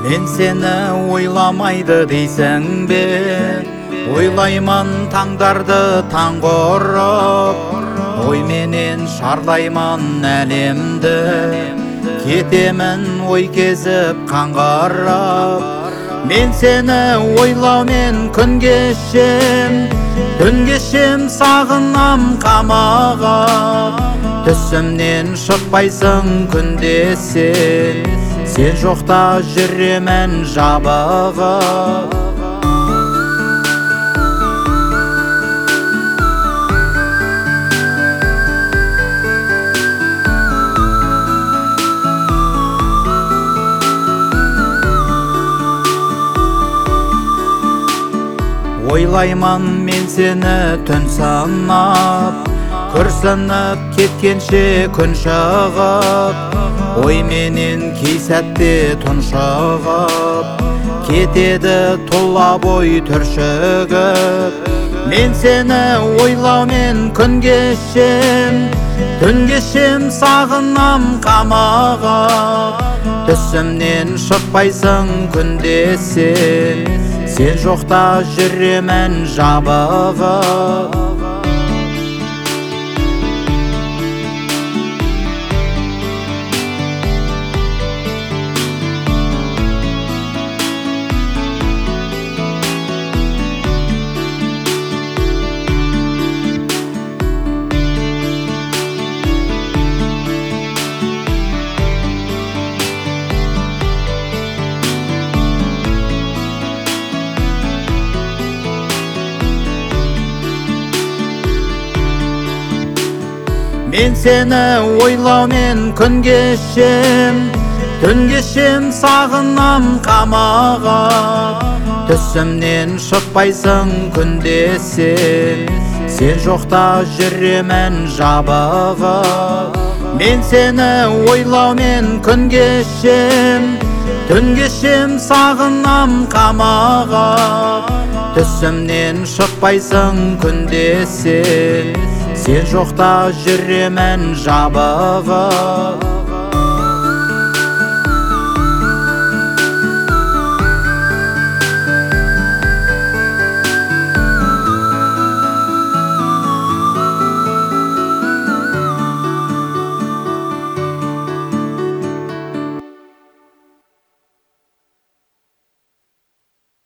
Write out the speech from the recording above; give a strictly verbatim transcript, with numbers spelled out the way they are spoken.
Мен сені ойламайды дейсің бе? Ойлаймын таңдарды таңғы ұрып, ойменен шарлаймын әлемді. Кетемін ой кезіп қаңғырып, мен сені ойлаумен күн кешем, түн кешем сағынам қамығып. Түсімнен шықпайсың күнде сен, сен жоқта жүремін жабығып. Ойлаймын мен сені түн санап, күрсініп кеткенше күн шығып, ойменен кей сәтте тұншығып, кетеді тұла бой түршігіп. Мен сені ойлаумен күн кешем, түн кешем сағынам қамығып. Түсімнен шықпайсың күнде сен, сен жоқта жүремін жабығып. Мен сені ойлаумен күн кешем, түн кешем сағынам қамығып. Түсімнен шықпайсың күнде сен, сен жоқта жүремін жабығып. Мен сені ойлаумен күн кешем, түн кешем сағынам қамығып. Түсімнен шықпайсың күнде сен, сен жоқта жүремін жабығып.